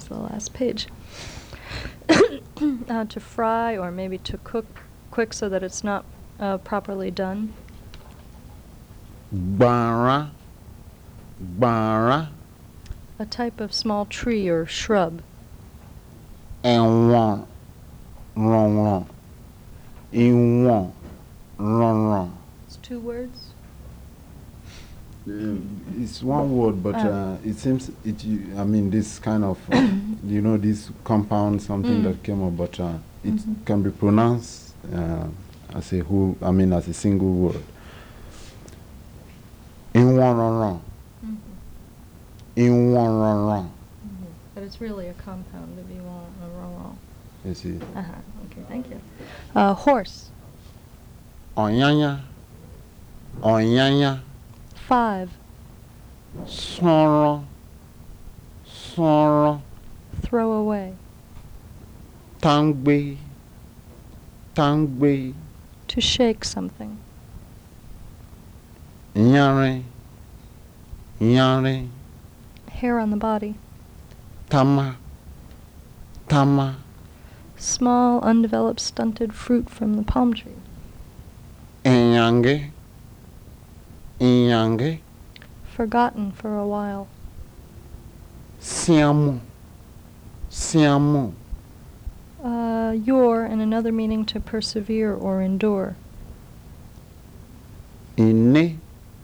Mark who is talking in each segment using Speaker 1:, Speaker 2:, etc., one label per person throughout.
Speaker 1: is the last page. To fry or maybe to cook quick so that it's not properly done.
Speaker 2: Bara. Bara.
Speaker 1: A type of small tree or shrub.
Speaker 2: Wrong. Wrong. In one. Wrong.
Speaker 1: It's 2 words.
Speaker 2: It's one word, but it seems I mean, this kind of this compound something that came up, but it can be pronounced as a whole. I mean, as a single word. In one wrong. In one wrong.
Speaker 1: But it's really a compound if you want a wrong.
Speaker 2: You see.
Speaker 1: Okay, thank you. Horse.
Speaker 2: Onyanya. Onyanya.
Speaker 1: 5.
Speaker 2: Sorrow. Sorrow.
Speaker 1: Throw away.
Speaker 2: Tangbe. Tangbe.
Speaker 1: To shake something.
Speaker 2: Nyare. Nyare.
Speaker 1: Hair on the body.
Speaker 2: Tama. Tama.
Speaker 1: Small, undeveloped, stunted fruit from the palm tree.
Speaker 2: Inyange. Inyange.
Speaker 1: Forgotten for a while.
Speaker 2: Siamu. Siamu.
Speaker 1: Your, and another meaning to persevere or endure.
Speaker 2: Ine.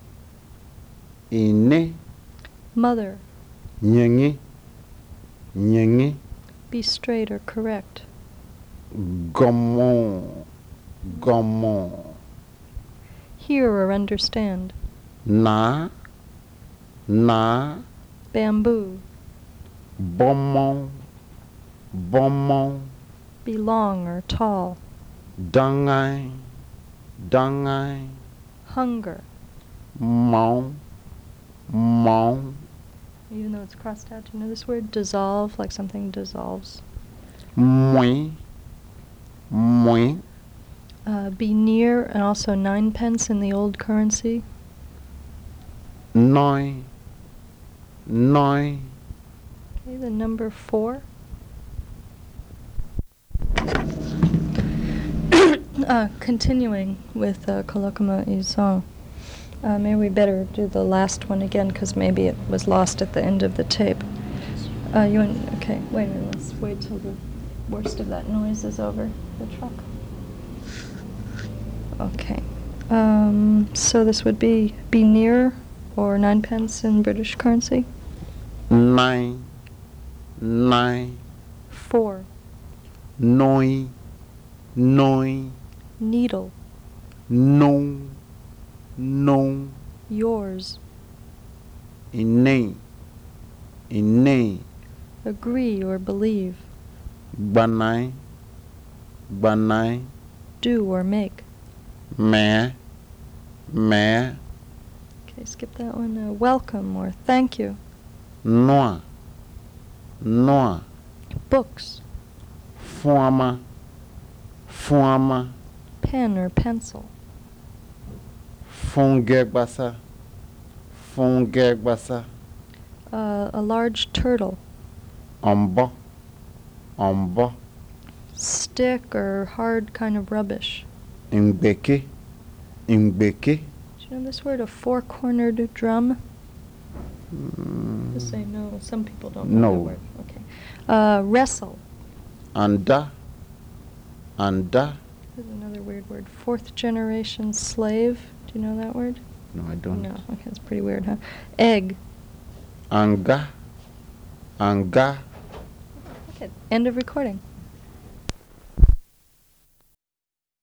Speaker 2: Ine.
Speaker 1: Mother.
Speaker 2: Nyengi. Nyengi.
Speaker 1: Be straight or correct.
Speaker 2: Gomo. Gomo.
Speaker 1: Hear or understand.
Speaker 2: Na. Na.
Speaker 1: Bamboo.
Speaker 2: Bomo. Bomo.
Speaker 1: Be long or tall.
Speaker 2: Dangai. Dangai.
Speaker 1: Hunger.
Speaker 2: Mau. Mau.
Speaker 1: Even though it's crossed out, do you know this word? Dissolve, like something dissolves.
Speaker 2: Mui. Mui.
Speaker 1: Be near, and also 9 pence in the old currency.
Speaker 2: Noi. Noi.
Speaker 1: Okay, the number 4. Continuing with Colloquium Isong. Maybe we better do the last one again, because maybe it was lost at the end of the tape. Okay, wait a minute, let's wait till the worst of that noise is over, the truck. Okay, so this would be near, or 9 pence in British currency?
Speaker 2: 9.
Speaker 1: 4.
Speaker 2: Noi. Noi.
Speaker 1: Needle.
Speaker 2: No. No.
Speaker 1: Yours.
Speaker 2: Ine. Ine.
Speaker 1: Agree or believe.
Speaker 2: Banai. Banai.
Speaker 1: Do or make.
Speaker 2: Me. Me.
Speaker 1: Okay, skip that one. Welcome or thank you.
Speaker 2: Noa. Noa.
Speaker 1: Books.
Speaker 2: Forma. Forma.
Speaker 1: Pen or pencil.
Speaker 2: Fungegbasa. Fungegbasa.
Speaker 1: A large turtle.
Speaker 2: Ombo. Ombo.
Speaker 1: Stick or hard kind of rubbish.
Speaker 2: Imbeke. Imbeke.
Speaker 1: Do you know this word? A 4-cornered drum? Just say no. Some people don't know that word. Okay. Wrestle.
Speaker 2: Anda. Anda.
Speaker 1: Here's another weird word. 4th-generation slave. Do you know that word?
Speaker 2: No, I don't.
Speaker 1: No. Okay, it's pretty weird, huh? Egg.
Speaker 2: Anga. Anga.
Speaker 1: Okay. End of recording.